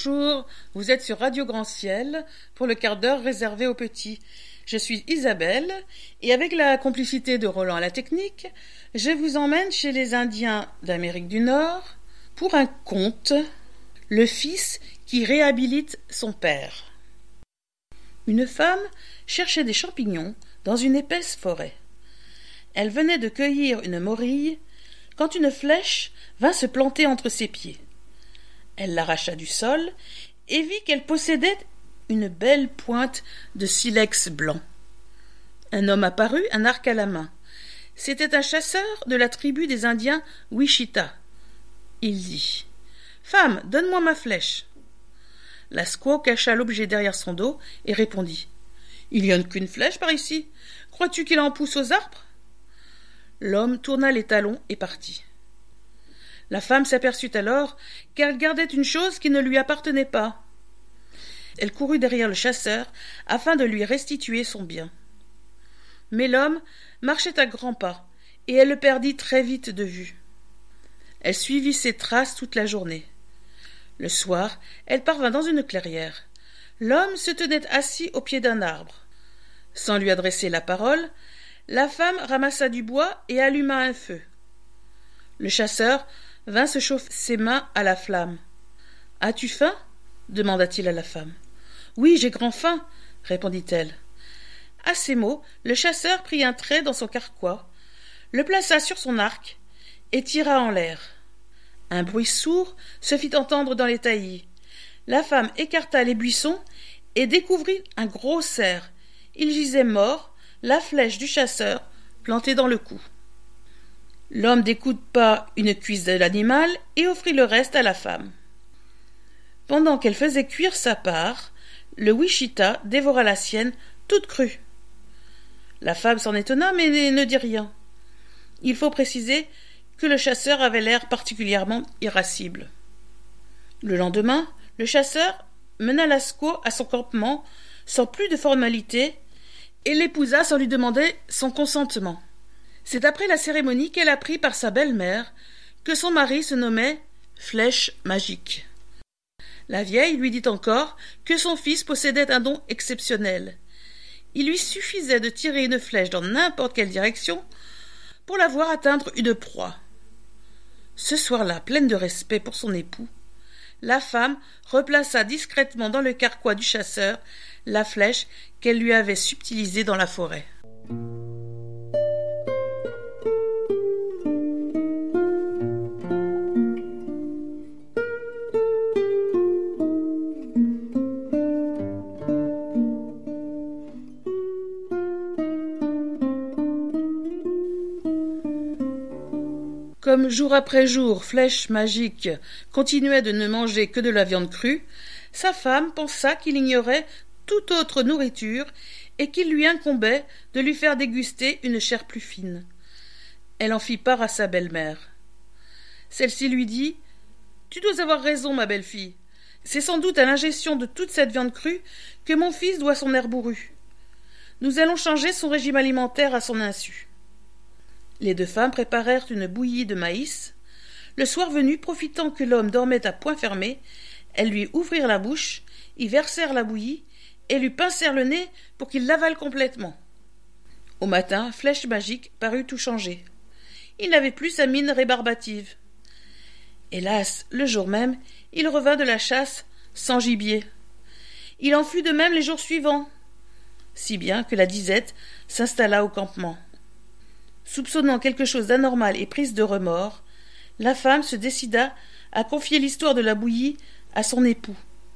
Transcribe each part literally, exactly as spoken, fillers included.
Bonjour, vous êtes sur Radio Grand Ciel pour le quart d'heure réservé aux petits. Je suis Isabelle et avec la complicité de Roland à la technique, je vous emmène chez les Indiens d'Amérique du Nord pour un conte, le fils qui réhabilite son père. Une femme cherchait des champignons dans une épaisse forêt. Elle venait de cueillir une morille quand une flèche vint se planter entre ses pieds. Elle l'arracha du sol et vit qu'elle possédait une belle pointe de silex blanc. Un homme apparut, un arc à la main. C'était un chasseur de la tribu des Indiens Wichita. Il dit « Femme, donne-moi ma flèche. » La squaw cacha l'objet derrière son dos et répondit « Il n'y a qu'une flèche par ici. Crois-tu qu'il en pousse aux arbres ?» L'homme tourna les talons et partit. La femme s'aperçut alors qu'elle gardait une chose qui ne lui appartenait pas. Elle courut derrière le chasseur afin de lui restituer son bien. Mais l'homme marchait à grands pas et elle le perdit très vite de vue. Elle suivit ses traces toute la journée. Le soir, elle parvint dans une clairière. L'homme se tenait assis au pied d'un arbre. Sans lui adresser la parole, la femme ramassa du bois et alluma un feu. Le chasseur vint se chauffer ses mains à la flamme. « As-tu faim » demanda-t-il à la femme. « Oui, j'ai grand faim » répondit-elle. À ces mots, le chasseur prit un trait dans son carquois, le plaça sur son arc et tira en l'air. Un bruit sourd se fit entendre dans les taillis. La femme écarta les buissons et découvrit un gros cerf. Il gisait mort, la flèche du chasseur plantée dans le cou. L'homme découpa une cuisse de l'animal et offrit le reste à la femme. Pendant qu'elle faisait cuire sa part, le Wichita dévora la sienne toute crue. La femme s'en étonna mais ne dit rien. Il faut préciser que le chasseur avait l'air particulièrement irascible. Le lendemain, le chasseur mena la squaw à son campement sans plus de formalité et l'épousa sans lui demander son consentement. C'est après la cérémonie qu'elle apprit par sa belle-mère que son mari se nommait Flèche Magique. La vieille lui dit encore que son fils possédait un don exceptionnel. Il lui suffisait de tirer une flèche dans n'importe quelle direction pour la voir atteindre une proie. Ce soir-là, pleine de respect pour son époux, la femme replaça discrètement dans le carquois du chasseur la flèche qu'elle lui avait subtilisée dans la forêt. Comme jour après jour, Flèche Magique continuait de ne manger que de la viande crue, sa femme pensa qu'il ignorait toute autre nourriture et qu'il lui incombait de lui faire déguster une chair plus fine. Elle en fit part à sa belle-mère. Celle-ci lui dit « Tu dois avoir raison, ma belle-fille. C'est sans doute à l'ingestion de toute cette viande crue que mon fils doit son air bourru. Nous allons changer son régime alimentaire à son insu. » Les deux femmes préparèrent une bouillie de maïs. Le soir venu, profitant que l'homme dormait à poing fermé, elles lui ouvrirent la bouche, y versèrent la bouillie et lui pincèrent le nez pour qu'il l'avale complètement. Au matin, Flèche Magique parut tout changé. Il n'avait plus sa mine rébarbative. Hélas, le jour même, il revint de la chasse sans gibier. Il en fut de même les jours suivants, si bien que la disette s'installa au campement. Soupçonnant quelque chose d'anormal et prise de remords, la femme se décida à confier l'histoire de la bouillie à son époux.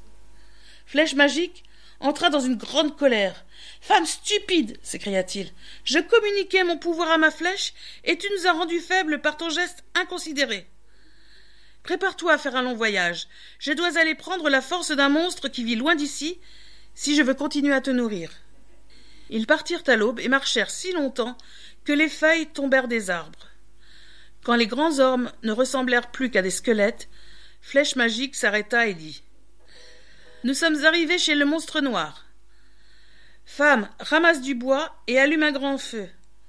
Flèche Magique entra dans une grande colère. « Femme stupide !» s'écria-t-il. « Je communiquais mon pouvoir à ma flèche et tu nous as rendus faibles par ton geste inconsidéré. Prépare-toi à faire un long voyage. Je dois aller prendre la force d'un monstre qui vit loin d'ici si je veux continuer à te nourrir. » Ils partirent à l'aube et marchèrent si longtemps que les feuilles tombèrent des arbres. Quand les grands hommes ne ressemblèrent plus qu'à des squelettes, Flèche Magique s'arrêta et dit « Nous sommes arrivés chez le monstre noir. Femme, ramasse du bois et allume un grand feu.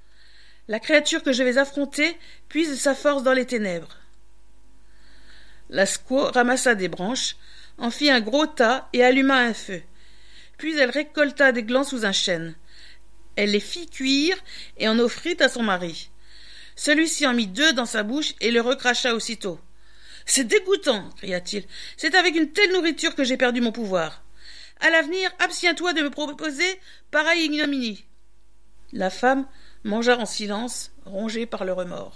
La créature que je vais affronter puise sa force dans les ténèbres. » La squaw ramassa des branches, en fit un gros tas et alluma un feu. Puis elle récolta des glands sous un chêne. Elle les fit cuire et en offrit à son mari. Celui-ci en mit deux dans sa bouche et le recracha aussitôt. « C'est dégoûtant !» cria-t-il. « C'est avec une telle nourriture que j'ai perdu mon pouvoir. À l'avenir, abstiens-toi de me proposer pareille ignominie. » La femme mangea en silence, rongée par le remords.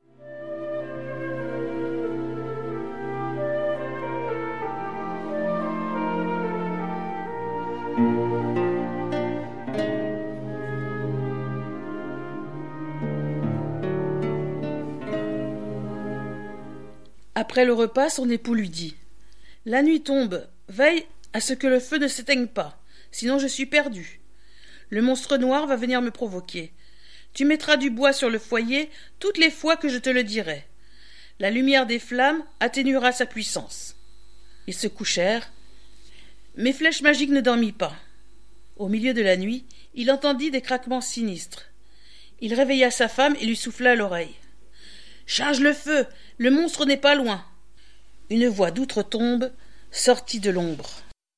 Après le repas, son époux lui dit « La nuit tombe, veille à ce que le feu ne s'éteigne pas, sinon je suis perdu. Le monstre noir va venir me provoquer. Tu mettras du bois sur le foyer toutes les fois que je te le dirai. La lumière des flammes atténuera sa puissance. » Ils se couchèrent, mais Flèche Magique ne dormit pas. Au milieu de la nuit, il entendit des craquements sinistres. Il réveilla sa femme et lui souffla à l'oreille. « Charge le feu, le monstre n'est pas loin. » Une voix d'outre-tombe sortit de l'ombre.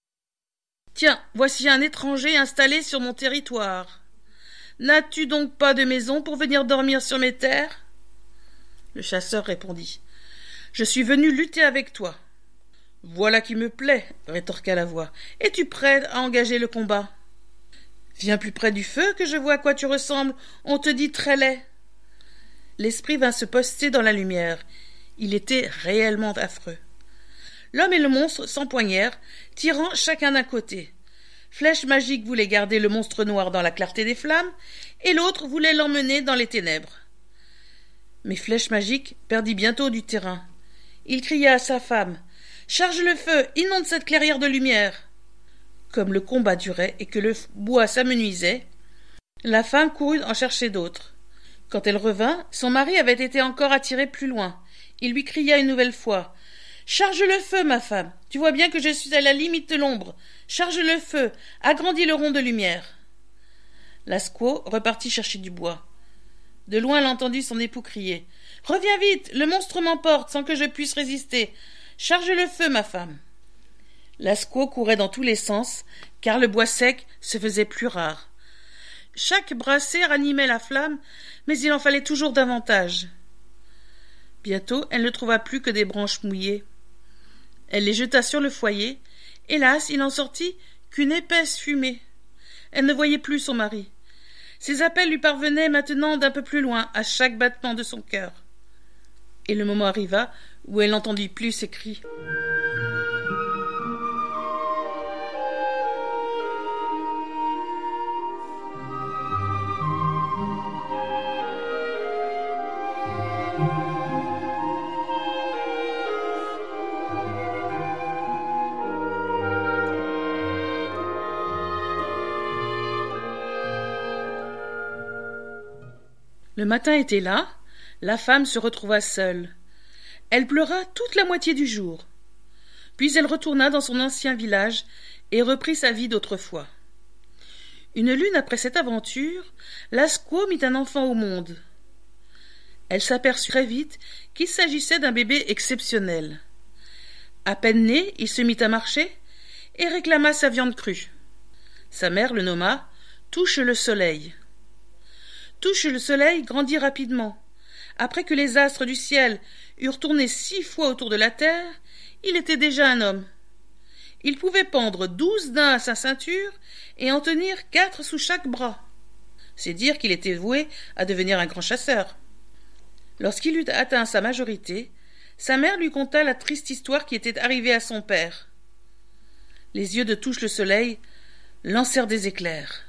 « Tiens, voici un étranger installé sur mon territoire. N'as-tu donc pas de maison pour venir dormir sur mes terres ?» Le chasseur répondit. « Je suis venu lutter avec toi. »« Voilà qui me plaît, » rétorqua la voix. « Es-tu prêt à engager le combat ?»« Viens plus près du feu que je vois à quoi tu ressembles, on te dit très laid. » L'esprit vint se poster dans la lumière. Il était réellement affreux. L'homme et le monstre s'empoignèrent, tirant chacun d'un côté. Flèche Magique voulait garder le monstre noir dans la clarté des flammes, et l'autre voulait l'emmener dans les ténèbres. Mais Flèche Magique perdit bientôt du terrain. Il cria à sa femme « Charge le feu, inonde cette clairière de lumière !» Comme le combat durait et que le bois s'amenuisait, la femme courut en chercher d'autres. Quand elle revint, son mari avait été encore attiré plus loin. Il lui cria une nouvelle fois « Charge le feu, ma femme, tu vois bien que je suis à la limite de l'ombre. Charge le feu, agrandis le rond de lumière. » La squaw repartit chercher du bois. De loin, elle entendit son époux crier « Reviens vite, le monstre m'emporte sans que je puisse résister. Charge le feu, ma femme. » La squaw courait dans tous les sens, car le bois sec se faisait plus rare. Chaque brassée ranimait la flamme, mais il en fallait toujours davantage. Bientôt, elle ne trouva plus que des branches mouillées. Elle les jeta sur le foyer. Hélas, il n'en sortit qu'une épaisse fumée. Elle ne voyait plus son mari. Ses appels lui parvenaient maintenant d'un peu plus loin, à chaque battement de son cœur. Et le moment arriva où elle n'entendit plus ses cris. Le matin était là, la femme se retrouva seule. Elle pleura toute la moitié du jour. Puis elle retourna dans son ancien village et reprit sa vie d'autrefois. Une lune après cette aventure, la squaw mit un enfant au monde. Elle s'aperçut très vite qu'il s'agissait d'un bébé exceptionnel. À peine né, il se mit à marcher et réclama sa viande crue. Sa mère le nomma « Touche le soleil ». Touche le soleil grandit rapidement. Après que les astres du ciel eurent tourné six fois autour de la terre, il était déjà un homme. Il pouvait pendre douze daims à sa ceinture et en tenir quatre sous chaque bras. C'est dire qu'il était voué à devenir un grand chasseur. Lorsqu'il eut atteint sa majorité, sa mère lui conta la triste histoire qui était arrivée à son père. Les yeux de Touche le soleil lancèrent des éclairs.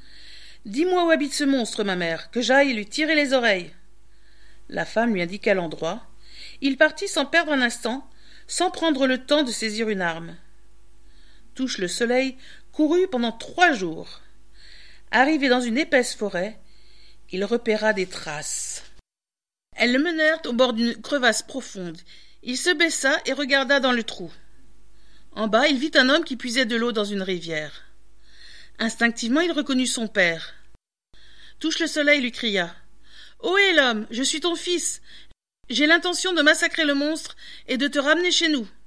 « Dis-moi où habite ce monstre, ma mère, que j'aille lui tirer les oreilles. » La femme lui indiqua l'endroit. Il partit sans perdre un instant, sans prendre le temps de saisir une arme. Touche le soleil courut pendant trois jours. Arrivé dans une épaisse forêt, il repéra des traces. Elles le menèrent au bord d'une crevasse profonde. Il se baissa et regarda dans le trou. En bas, il vit un homme qui puisait de l'eau dans une rivière. Instinctivement, il reconnut son père. Touche le soleil lui cria « Ohé l'homme, je suis ton fils. J'ai l'intention de massacrer le monstre et de te ramener chez nous. »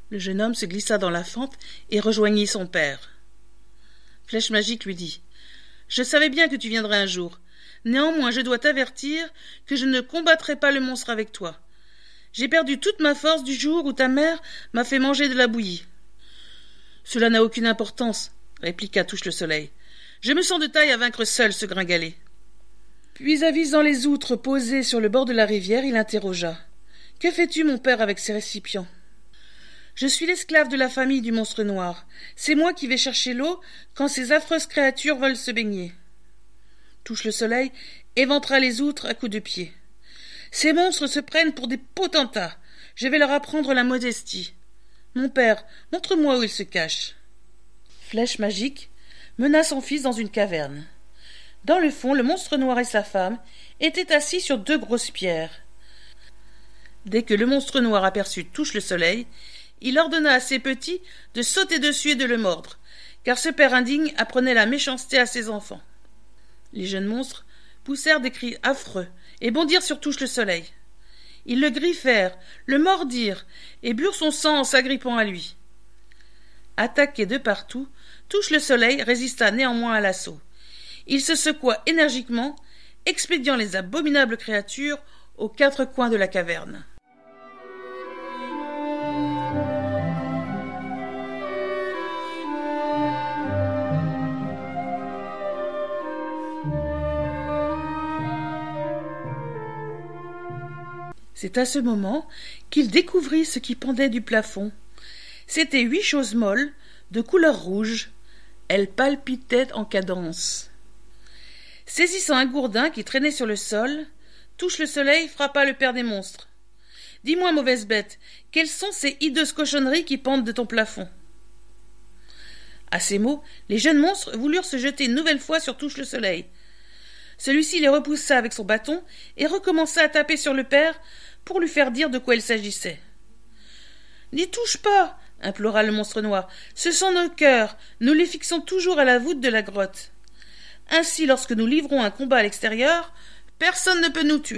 Le jeune homme se glissa dans la fente et rejoignit son père. Flèche Magique lui dit « Je savais bien que tu viendrais un jour. Néanmoins, je dois t'avertir que je ne combattrai pas le monstre avec toi. J'ai perdu toute ma force du jour où ta mère m'a fait manger de la bouillie. »« Cela n'a aucune importance, » répliqua Touche le Soleil. « Je me sens de taille à vaincre seul ce gringalet. » Puis, avisant les outres posées sur le bord de la rivière, il interrogea. « Que fais-tu, mon père, avec ces récipients ?»« Je suis l'esclave de la famille du monstre noir. C'est moi qui vais chercher l'eau quand ces affreuses créatures veulent se baigner. » Touche le Soleil éventra les outres à coups de pied. « Ces monstres se prennent pour des potentats. Je vais leur apprendre la modestie. Mon père, montre-moi où ils se cachent. » Flèche Magique mena son fils dans une caverne. Dans le fond, le monstre noir et sa femme étaient assis sur deux grosses pierres. Dès que le monstre noir aperçut Touche le Soleil, il ordonna à ses petits de sauter dessus et de le mordre, car ce père indigne apprenait la méchanceté à ses enfants. Les jeunes monstres poussèrent des cris affreux et bondirent sur Touche le Soleil. Ils le griffèrent, le mordirent et burent son sang en s'agrippant à lui. Attaqué de partout, Touche le Soleil résista néanmoins à l'assaut. Il se secoua énergiquement, expédiant les abominables créatures aux quatre coins de la caverne. C'est à ce moment qu'il découvrit ce qui pendait du plafond. C'étaient huit choses molles, de couleur rouge. Elles palpitaient en cadence. Saisissant un gourdin qui traînait sur le sol, Touche le Soleil frappa le père des monstres. « Dis-moi, mauvaise bête, quelles sont ces hideuses cochonneries qui pendent de ton plafond ?» À ces mots, les jeunes monstres voulurent se jeter une nouvelle fois sur Touche le Soleil. Celui-ci les repoussa avec son bâton et recommença à taper sur le père pour lui faire dire de quoi il s'agissait. « N'y touche pas !» implora le monstre noir. « Ce sont nos cœurs, nous les fixons toujours à la voûte de la grotte. Ainsi, lorsque nous livrons un combat à l'extérieur, personne ne peut nous tuer. »«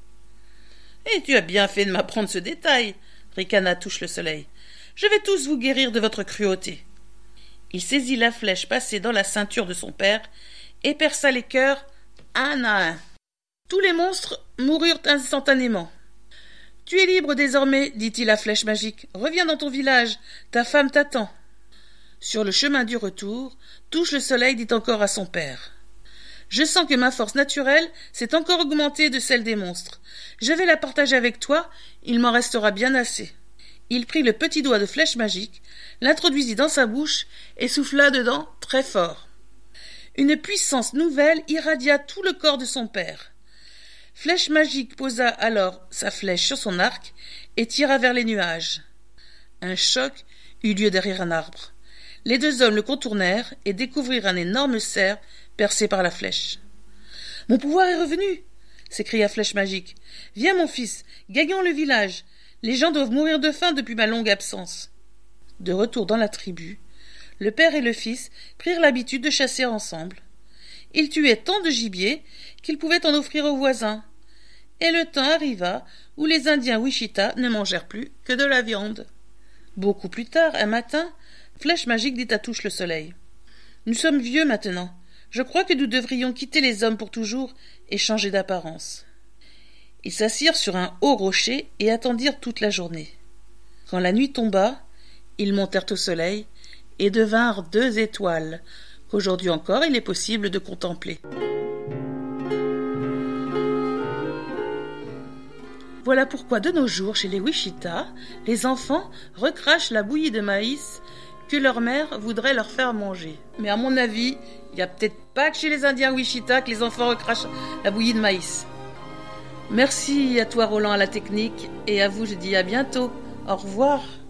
Et tu as bien fait de m'apprendre ce détail, » ricana Touche le Soleil. « Je vais tous vous guérir de votre cruauté. » Il saisit la flèche passée dans la ceinture de son père et perça les cœurs un à un. Tous les monstres moururent instantanément. « Tu es libre désormais, dit-il à Flèche Magique. Reviens dans ton village, ta femme t'attend. » Sur le chemin du retour, Touche le Soleil dit encore à son père. « Je sens que ma force naturelle s'est encore augmentée de celle des monstres. Je vais la partager avec toi, il m'en restera bien assez. » Il prit le petit doigt de Flèche Magique, l'introduisit dans sa bouche et souffla dedans très fort. Une puissance nouvelle irradia tout le corps de son père. Flèche Magique posa alors sa flèche sur son arc et tira vers les nuages. Un choc eut lieu derrière un arbre. Les deux hommes le contournèrent et découvrirent un énorme cerf percé par la flèche. « Mon pouvoir est revenu !» s'écria Flèche Magique. « Viens, mon fils, gagnons le village. Les gens doivent mourir de faim depuis ma longue absence. » De retour dans la tribu, le père et le fils prirent l'habitude de chasser ensemble. Ils tuaient tant de gibier qu'ils pouvaient en offrir aux voisins. Et le temps arriva où les Indiens Wichita ne mangèrent plus que de la viande. Beaucoup plus tard, un matin, Flèche Magique dit à Touche le Soleil. « Nous sommes vieux maintenant. Je crois que nous devrions quitter les hommes pour toujours et changer d'apparence. » Ils s'assirent sur un haut rocher et attendirent toute la journée. Quand la nuit tomba, ils montèrent au soleil et devinrent deux étoiles qu'aujourd'hui encore il est possible de contempler. Voilà pourquoi de nos jours, chez les Wichita, les enfants recrachent la bouillie de maïs que leur mère voudrait leur faire manger. Mais à mon avis, il n'y a peut-être pas que chez les Indiens Wichita que les enfants recrachent la bouillie de maïs. Merci à toi Roland à la technique et à vous je dis à bientôt. Au revoir.